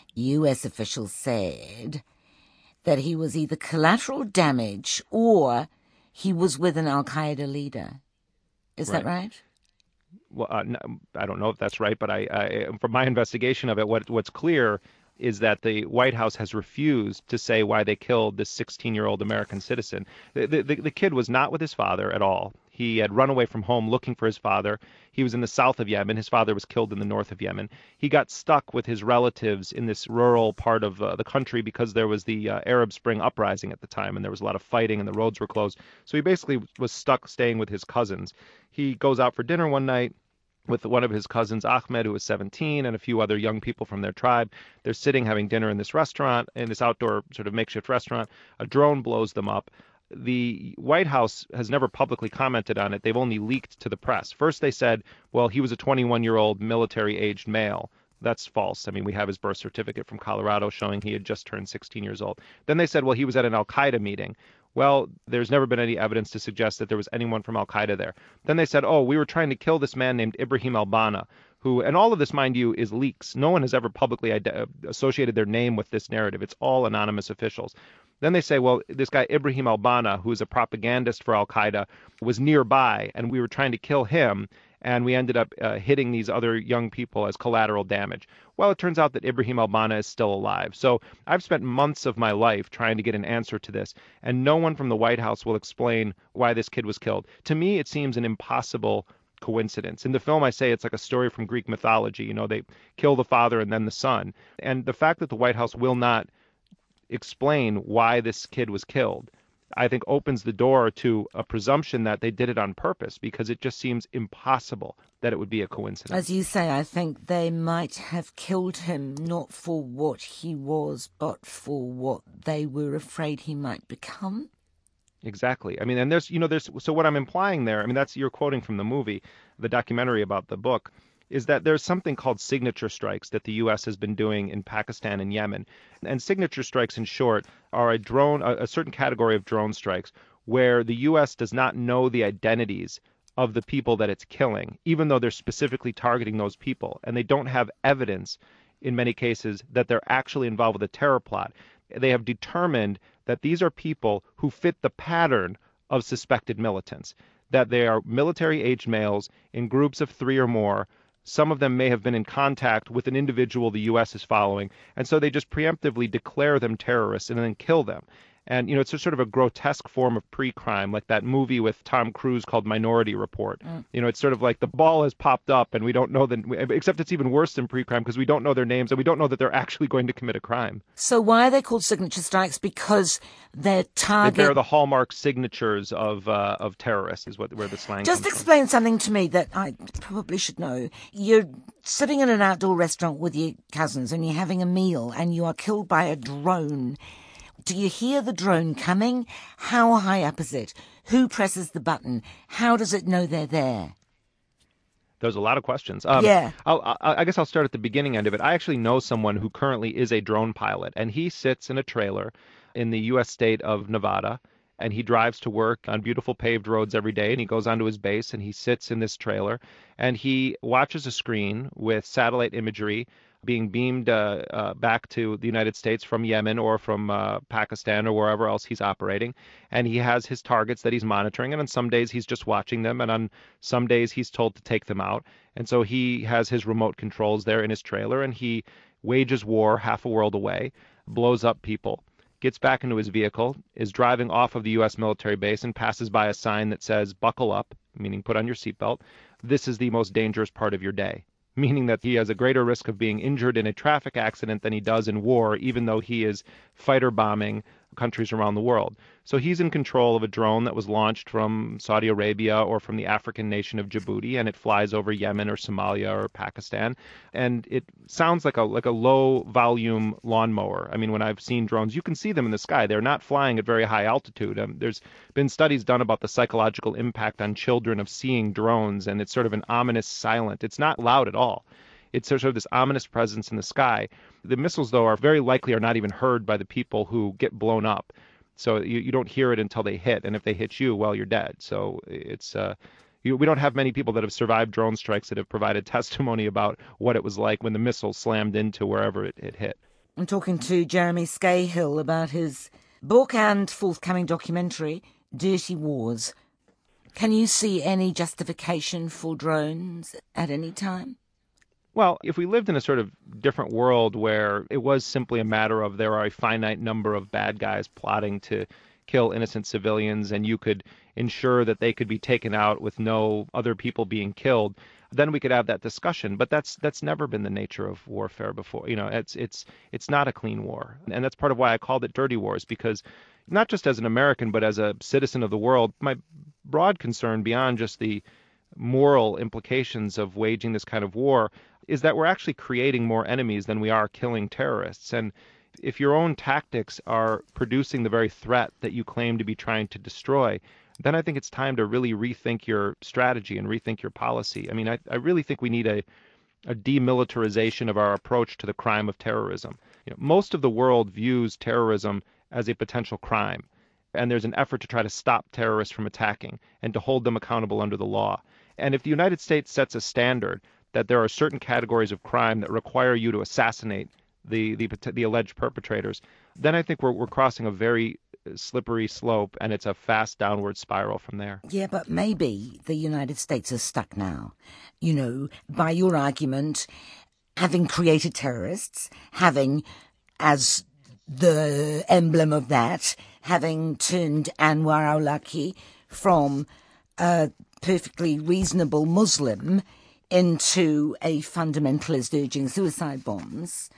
U S officials said that he was either collateral damage or he was with an al-Qaeda leader. Is Right. that right? Well, uh, no, I don't know if that's right, but I, I, from my investigation of it, what what's clear is that the White House has refused to say why they killed this sixteen-year-old American citizen. The, the, the kid was not with his father at all. He had run away from home looking for his father. He was in the south of Yemen. His father was killed in the north of Yemen. He got stuck with his relatives in this rural part of uh, the country because there was the uh, Arab Spring uprising at the time, and there was a lot of fighting, and the roads were closed. So he basically was stuck staying with his cousins. He goes out for dinner one night with one of his cousins, Ahmed, who was seventeen, and a few other young people from their tribe. They're sitting having dinner in this restaurant, in this outdoor sort of makeshift restaurant. A drone blows them up. The White House has never publicly commented on it. They've only leaked to the press. First, they said, well, he was a twenty-one-year-old military-aged male. That's false. I mean, we have his birth certificate from Colorado showing he had just turned sixteen years old. Then they said, well, he was at an Al-Qaeda meeting. Well, there's never been any evidence to suggest that there was anyone from Al-Qaeda there. Then they said, oh, we were trying to kill this man named Ibrahim al-Bana, who, and all of this, mind you, is leaks. No one has ever publicly ide- associated their name with this narrative. It's all anonymous officials. Then they say, well, this guy Ibrahim al-Bana, who's a propagandist for Al-Qaeda, was nearby, and we were trying to kill him, and we ended up uh, hitting these other young people as collateral damage. Well, it turns out that Ibrahim al-Bana is still alive. So I've spent months of my life trying to get an answer to this, and no one from the White House will explain why this kid was killed. To me, it seems an impossible coincidence. In the film, I say it's like a story from Greek mythology. You know, they kill the father and then the son. And the fact that the White House will not explain why this kid was killed, I think opens the door to a presumption that they did it on purpose, because it just seems impossible that it would be a coincidence. As you say, I think they might have killed him not for what he was, but for what they were afraid he might become. Exactly. I mean, and there's, you know, there's, so what I'm implying there, I mean, that's, you're quoting from the movie, the documentary about the book, is that there's something called signature strikes that the U S has been doing in Pakistan and Yemen. And signature strikes, in short, are a drone, a, a certain category of drone strikes where the U S does not know the identities of the people that it's killing, even though they're specifically targeting those people. And they don't have evidence, in many cases, that they're actually involved with a terror plot. They have determined that these are people who fit the pattern of suspected militants, that they are military-aged males in groups of three or more. Some of them may have been in contact with an individual the U S is following, and so they just preemptively declare them terrorists and then kill them. And, you know, it's a sort of a grotesque form of pre-crime, like that movie with Tom Cruise called Minority Report. Mm. You know, it's sort of like the ball has popped up and we don't know them, except it's even worse than pre-crime because we don't know their names and we don't know that they're actually going to commit a crime. So why are they called signature strikes? Because their target... They bear the hallmark signatures of uh, of terrorists, is what where the slang Just comes explain from. something to me that I probably should know. You're sitting in an outdoor restaurant with your cousins and you're having a meal and you are killed by a drone. Do you hear the drone coming? How high up is it? Who presses the button? How does it know they're there? There's a lot of questions. Um, yeah. I'll, I guess I'll start at the beginning end of it. I actually know someone who currently is a drone pilot, and he sits in a trailer in the U S state of Nevada, and he drives to work on beautiful paved roads every day, and he goes onto his base, and he sits in this trailer, and he watches a screen with satellite imagery being beamed uh, uh, back to the United States from Yemen or from uh, Pakistan or wherever else he's operating. And he has his targets that he's monitoring. And on some days he's just watching them. And on some days he's told to take them out. And so he has his remote controls there in his trailer. And he wages war half a world away, blows up people, gets back into his vehicle, is driving off of the U S military base and passes by a sign that says, buckle up, meaning put on your seatbelt. This is the most dangerous part of your day. Meaning that he has a greater risk of being injured in a traffic accident than he does in war, even though he is fighter bombing countries around the world. So he's in control of a drone that was launched from Saudi Arabia or from the African nation of Djibouti, and it flies over Yemen or Somalia or Pakistan. And it sounds like a like a low volume lawnmower. I mean, when I've seen drones, you can see them in the sky. They're not flying at very high altitude. Um, there's been studies done about the psychological impact on children of seeing drones, and it's sort of an ominous silent. It's not loud at all. It's sort of this ominous presence in the sky. The missiles, though, are very likely are not even heard by the people who get blown up. So you, you don't hear it until they hit. And if they hit you, well, you're dead. So it's uh, you, we don't have many people that have survived drone strikes that have provided testimony about what it was like when the missile slammed into wherever it, it hit. I'm talking to Jeremy Scahill about his book and forthcoming documentary, Dirty Wars. Can you see any justification for drones at any time? Well, if we lived in a sort of different world where it was simply a matter of there are a finite number of bad guys plotting to kill innocent civilians and you could ensure that they could be taken out with no other people being killed, then we could have that discussion. But that's that's never been the nature of warfare before. You know, it's it's it's not a clean war. And that's part of why I called it Dirty Wars, because not just as an American, but as a citizen of the world, my broad concern beyond just the moral implications of waging this kind of war is that we're actually creating more enemies than we are killing terrorists. And If your own tactics are producing the very threat that you claim to be trying to destroy, then I think it's time to really rethink your strategy and rethink your policy. I mean, I, I really think we need a, a demilitarization of our approach to the crime of terrorism. You know, most of the world views terrorism as a potential crime, and there's an effort to try to stop terrorists from attacking and to hold them accountable under the law. And if the United States sets a standard that there are certain categories of crime that require you to assassinate the the, the alleged perpetrators, then I think we're we're crossing a very slippery slope, and it's a fast downward spiral from there. Yeah, but maybe the United States is stuck now. You know, by your argument, having created terrorists, having, as the emblem of that, having turned Anwar al-Awlaki from a perfectly reasonable Muslim into a fundamentalist urging suicide bombs,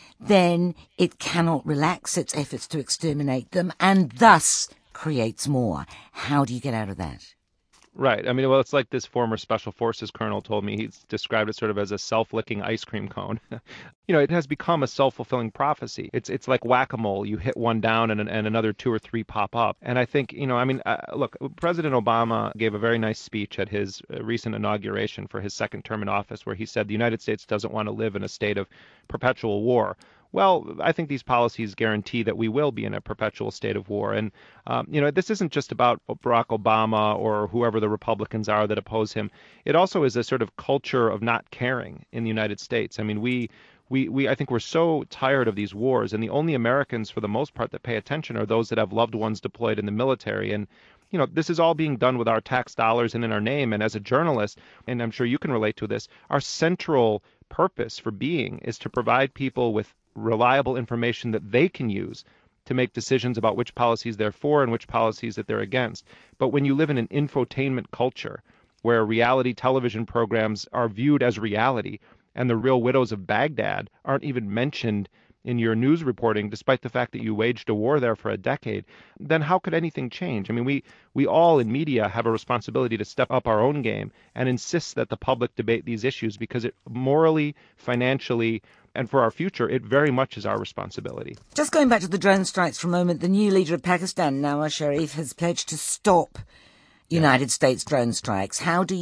then it cannot relax its efforts to exterminate them and thus creates more. How do you get out of that? Right. I mean, well, it's like this former Special Forces colonel told me. He's described it sort of as a self-licking ice cream cone. You know, it has become a self-fulfilling prophecy. It's it's like whack-a-mole. You hit one down and, and another two or three pop up. And I think, you know, I mean, uh, look, President Obama gave a very nice speech at his uh, recent inauguration for his second term in office where he said the United States doesn't want to live in a state of perpetual war. Well, I think these policies guarantee that we will be in a perpetual state of war. And, um, you know, this isn't just about Barack Obama or whoever the Republicans are that oppose him. It also is a sort of culture of not caring in the United States. I mean, we We, we, I think we're so tired of these wars, and the only Americans, for the most part, that pay attention are those that have loved ones deployed in the military. And, you know, this is all being done with our tax dollars and in our name. And as a journalist, and I'm sure you can relate to this, our central purpose for being is to provide people with reliable information that they can use to make decisions about which policies they're for and which policies that they're against. But when you live in an infotainment culture where reality television programs are viewed as reality, and the real widows of Baghdad aren't even mentioned in your news reporting, despite the fact that you waged a war there for a decade, then how could anything change? I mean, we, we all in media have a responsibility to step up our own game and insist that the public debate these issues because it morally, financially, and for our future, it very much is our responsibility. Just going back to the drone strikes for a moment, the new leader of Pakistan, Nawaz Sharif, has pledged to stop United yeah. States drone strikes. How do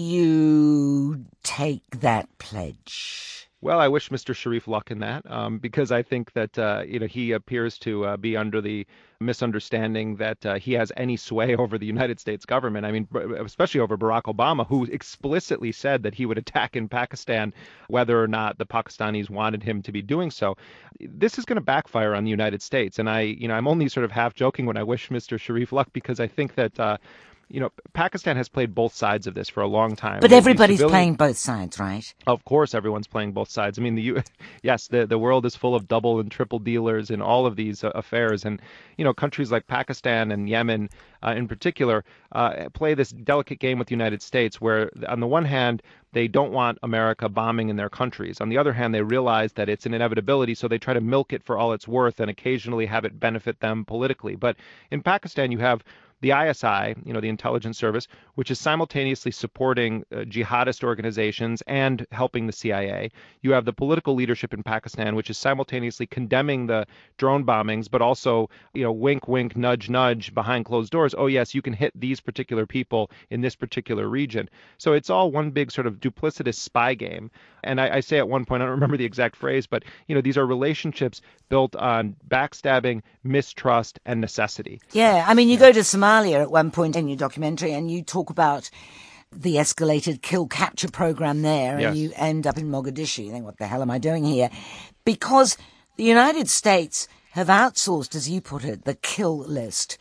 you take that pledge? Well, I wish Mister Sharif luck in that, um, because I think that uh, you know he appears to uh, be under the misunderstanding that uh, he has any sway over the United States government. I mean, especially over Barack Obama, who explicitly said that he would attack in Pakistan whether or not the Pakistanis wanted him to be doing so. This is going to backfire on the United States, and I, you know, I'm only sort of half joking when I wish Mister Sharif luck because I think that. Uh, You know, Pakistan has played both sides of this for a long time. But everybody's civilian... playing both sides, right? Of course, everyone's playing both sides. I mean, the U- yes, the the world is full of double and triple dealers in all of these uh, affairs, and you know, countries like Pakistan and Yemen, uh, in particular, uh, play this delicate game with the United States, where on the one hand they don't want America bombing in their countries. On the other hand, they realize that it's an inevitability, so they try to milk it for all it's worth and occasionally have it benefit them politically. But in Pakistan, you have the I S I, you know, the intelligence service, which is simultaneously supporting uh, jihadist organizations and helping the C I A. You have the political leadership in Pakistan, which is simultaneously condemning the drone bombings, but also, you know, wink, wink, nudge, nudge behind closed doors. Oh, yes, you can hit these particular people in this particular region. So it's all one big sort of duplicitous spy game. And I, I say at one point, I don't remember the exact phrase, but, you know, these are relationships built on backstabbing, mistrust, and necessity. Yeah, I mean, you yeah. go to Somalia at one point in your documentary and you talk about the escalated kill-capture program there, and yes. you end up in Mogadishu. You think, what the hell am I doing here? Because the United States have outsourced, as you put it, the kill list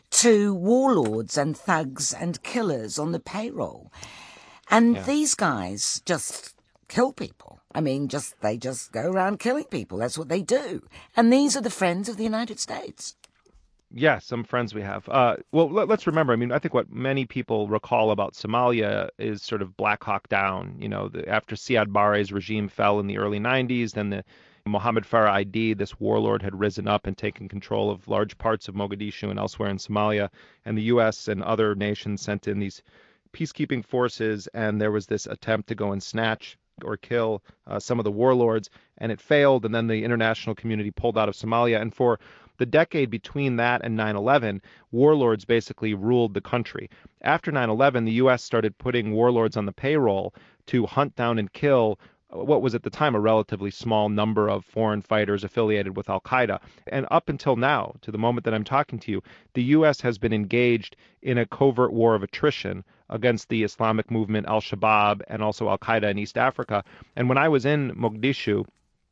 to warlords and thugs and killers on the payroll. And yeah. these guys just kill people. I mean, just they just go around killing people. That's what they do. And these are the friends of the United States. Yes, some friends we have. Uh, well, let, let's remember, I mean, I think what many people recall about Somalia is sort of Black Hawk Down. You know, the, after Siad Barre's regime fell in the early nineties, then the Mohammed Farah Aidid, this warlord, had risen up and taken control of large parts of Mogadishu and elsewhere in Somalia. And the U S and other nations sent in these peacekeeping forces, and there was this attempt to go and snatch or kill uh, some of the warlords. and it failed, and then the international community pulled out of Somalia. And for the decade between that and nine eleven, warlords basically ruled the country. After nine eleven, the U S started putting warlords on the payroll to hunt down and kill what was at the time a relatively small number of foreign fighters affiliated with al-Qaeda. And up until now, to the moment that I'm talking to you, the U S has been engaged in a covert war of attrition against the Islamic movement al-Shabaab and also al-Qaeda in East Africa. And when I was in Mogadishu,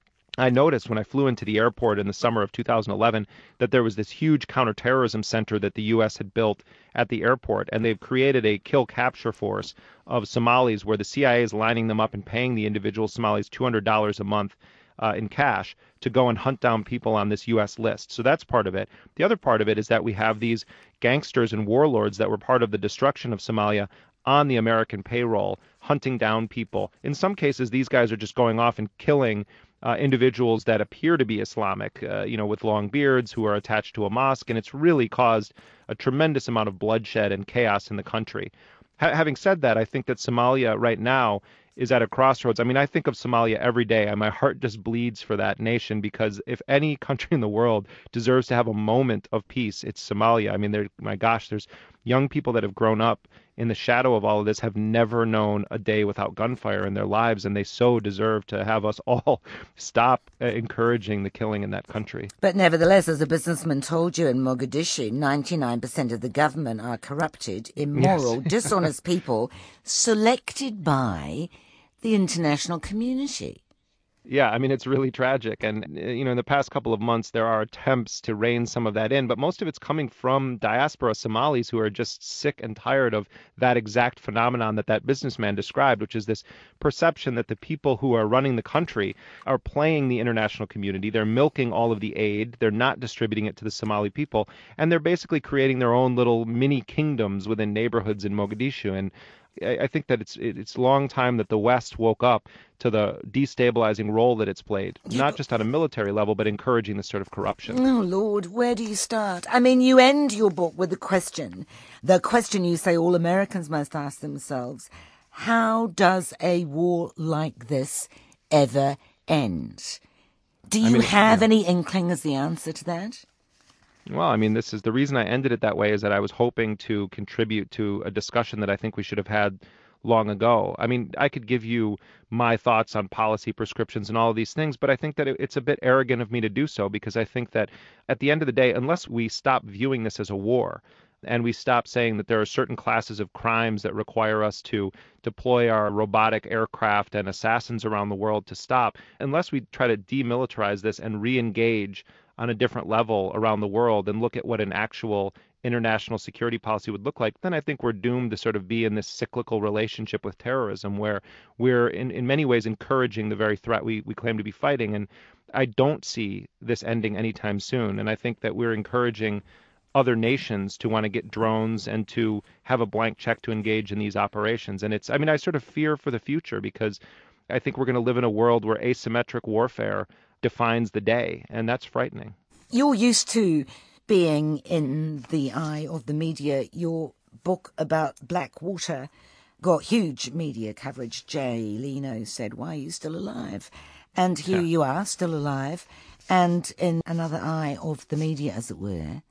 I noticed when I flew into the airport in the summer of two thousand eleven that there was this huge counterterrorism center that the U S had built at the airport, and they've created a kill-capture force of Somalis where the C I A is lining them up and paying the individual Somalis two hundred dollars a month uh, in cash to go and hunt down people on this U S list. So that's part of it. The other part of it is that we have these gangsters and warlords that were part of the destruction of Somalia on the American payroll, hunting down people. In some cases, these guys are just going off and killing Uh, individuals that appear to be Islamic, uh, you know, with long beards who are attached to a mosque, and it's really caused a tremendous amount of bloodshed and chaos in the country. Ha- having said that, I think that Somalia right now is at a crossroads. I mean, I think of Somalia every day, and my heart just bleeds for that nation, because if any country in the world deserves to have a moment of peace, it's Somalia. I mean, there, my gosh, there's young people that have grown up in the shadow of all of this, have never known a day without gunfire in their lives, and they so deserve to have us all stop uh, encouraging the killing in that country. But nevertheless, as a businessman told you in Mogadishu, ninety-nine percent of the government are corrupted, immoral, Yes. dishonest people selected by the international community. Yeah, I mean, it's really tragic. And, you know, in the past couple of months, there are attempts to rein some of that in, but most of it's coming from diaspora Somalis who are just sick and tired of that exact phenomenon that that businessman described, which is this perception that the people who are running the country are playing the international community. They're milking all of the aid. They're not distributing it to the Somali people. And they're basically creating their own little mini kingdoms within neighborhoods in Mogadishu. And I think that it's it's a long time that the West woke up to the destabilizing role that it's played, not just on a military level, but encouraging this sort of corruption. Oh, Lord, where do you start? I mean, you end your book with the question, the question you say all Americans must ask themselves: how does a war like this ever end? Do you I mean, have yeah. any inkling as the answer to that? Well, I mean, this is the reason I ended it that way, is that I was hoping to contribute to a discussion that I think we should have had long ago. I mean, I could give you my thoughts on policy prescriptions and all of these things, but I think that it's a bit arrogant of me to do so, because I think that at the end of the day, unless we stop viewing this as a war and we stop saying that there are certain classes of crimes that require us to deploy our robotic aircraft and assassins around the world to stop, unless we try to demilitarize this and re-engage on a different level around the world and look at what an actual international security policy would look like, then I think we're doomed to sort of be in this cyclical relationship with terrorism where we're in, in many ways encouraging the very threat we, we claim to be fighting. And I don't see this ending anytime soon. And I think that we're encouraging other nations to want to get drones and to have a blank check to engage in these operations. And it's, I mean, I sort of fear for the future, because I think we're going to live in a world where asymmetric warfare defines the day, and that's frightening. You're used to being in the eye of the media. Your book about Blackwater got huge media coverage. Jay Leno said, "Why are you still alive?" And here yeah. you are, still alive, and in another eye of the media, as it were.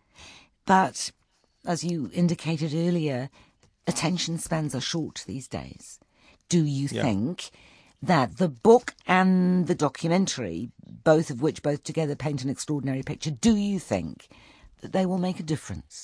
But, as you indicated earlier, attention spans are short these days. Do you yeah. think that the book and the documentary, both of which both together paint an extraordinary picture, do you think that they will make a difference?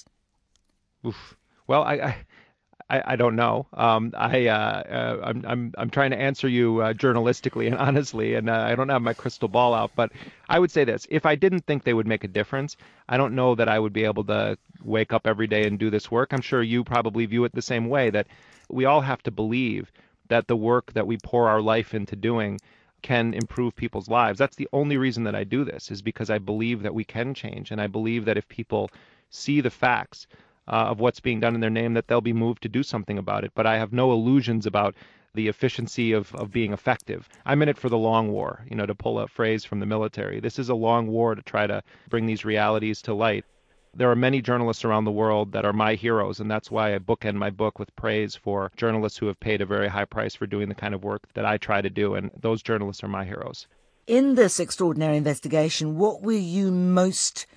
Oof. Well, I, I, I don't know. Um, I, uh, uh, I'm, I'm, I'm trying to answer you uh, journalistically and honestly, and uh, I don't have my crystal ball out. But I would say this: if I didn't think they would make a difference, I don't know that I would be able to wake up every day and do this work. I'm sure you probably view it the same way, that we all have to believe that the work that we pour our life into doing can improve people's lives. That's the only reason that I do this, is because I believe that we can change. And I believe that if people see the facts uh, of what's being done in their name, that they'll be moved to do something about it. But I have no illusions about the efficiency of, of being effective. I'm in it for the long war, you know, to pull a phrase from the military. This is a long war to try to bring these realities to light. There are many journalists around the world that are my heroes, and that's why I bookend my book with praise for journalists who have paid a very high price for doing the kind of work that I try to do, and those journalists are my heroes. In this extraordinary investigation, what were you most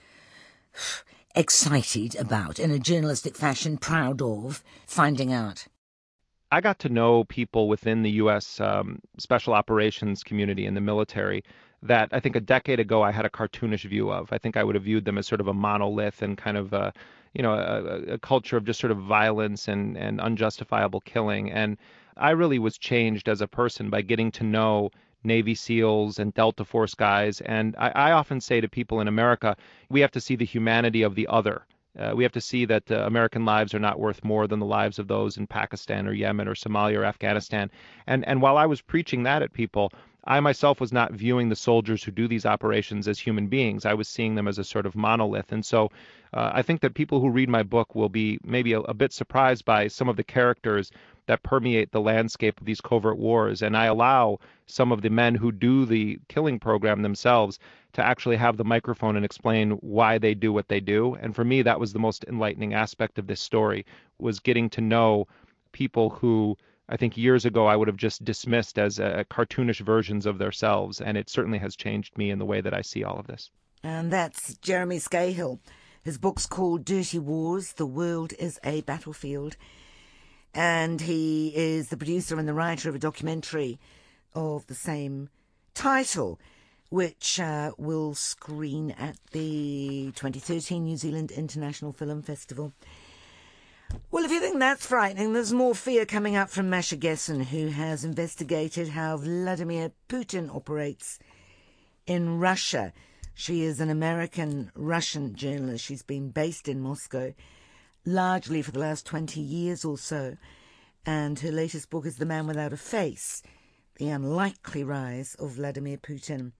excited about, in a journalistic fashion, proud of finding out? I got to know people within the U S um, special operations community in the military that I think a decade ago I had a cartoonish view of. I think I would have viewed them as sort of a monolith and kind of a, you know, a, a culture of just sort of violence and, and unjustifiable killing. And I really was changed as a person by getting to know Navy SEALs and Delta Force guys. And I, I often say to people in America, we have to see the humanity of the other. Uh, we have to see that uh, American lives are not worth more than the lives of those in Pakistan or Yemen or Somalia or Afghanistan. And and while I was preaching that at people, I myself was not viewing the soldiers who do these operations as human beings. I was seeing them as a sort of monolith. And so uh, I think that people who read my book will be maybe a, a bit surprised by some of the characters that permeate the landscape of these covert wars. And I allow some of the men who do the killing program themselves to actually have the microphone and explain why they do what they do. And for me, that was the most enlightening aspect of this story, was getting to know people who I think years ago I would have just dismissed as uh, cartoonish versions of themselves. And it certainly has changed me in the way that I see all of this. And that's Jeremy Scahill. His book's called Dirty Wars, The World is a Battlefield. And he is the producer and the writer of a documentary of the same title, which uh, will screen at the twenty thirteen New Zealand International Film Festival. Well, if you think that's frightening, there's more fear coming up from Masha Gessen, who has investigated how Vladimir Putin operates in Russia. She is an American-Russian journalist. She's been based in Moscow largely for the last twenty years or so. And her latest book is The Man Without a Face, The Unlikely Rise of Vladimir Putin.